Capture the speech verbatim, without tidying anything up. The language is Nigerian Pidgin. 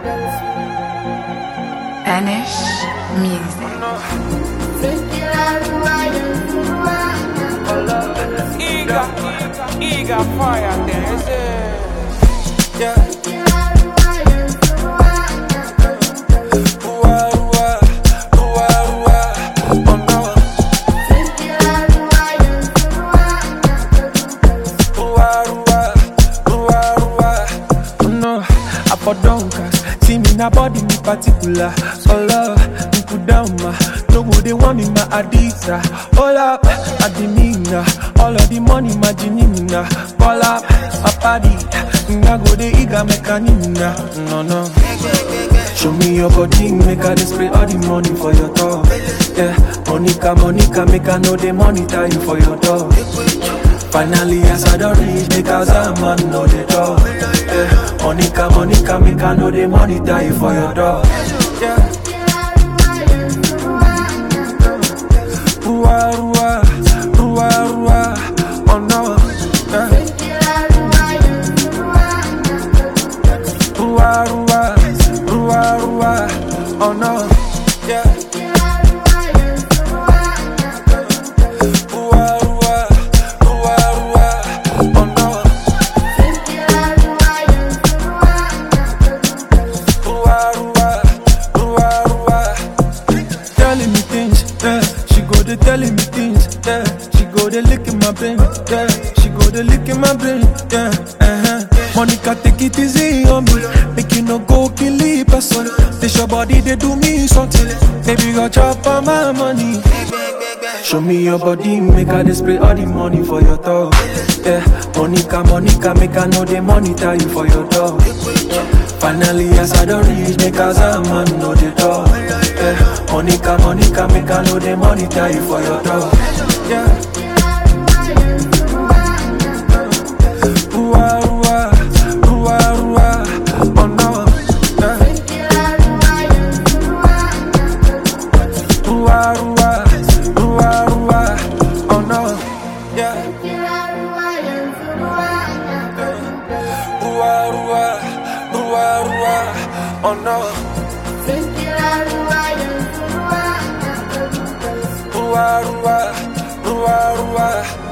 Anish Music. Eager, eager fire dance. Yeah. For donkas, see me na body me particular. Oh love, me put down my no go they want me my adita. All up, I demeanor, all of the money my jinina. Call up, a party, I go the eager mechanina. No no, show me your body, make I display all the money for your dog. Yeah, Monica, Monica, make I know the money tie you for your dog. Finally, as I don't reach, because I'm man know the door. Yeah. Monica, Monica, make I know the money die for your door. Yeah. Rua, rua, rua, rua, oh no. Yeah. Rua, rua, rua, rua, oh no. Yeah. Telling me things, yeah. She go they lick in my brain, yeah. She go they lick in my brain, yeah. Uh-huh. Monica, take it easy on me, make you no go kill the person. This your body, they do me something. Baby, go chop on my money. Show me your body, make I display all the money for your dog. Yeah, Monica, Monica, make I know the money tie you for your dog. Finally, as I don't reach, make I man know the dog. Yeah, Monica, Monica, make I know the money tie you for your dog. Yeah. Rua, rua, rua, rua, oh no. Yeah. Rua, rua, rua, rua, oh no. Yeah. Rua, rua, rua, rua, oh no. Rua, rua, rua, rua.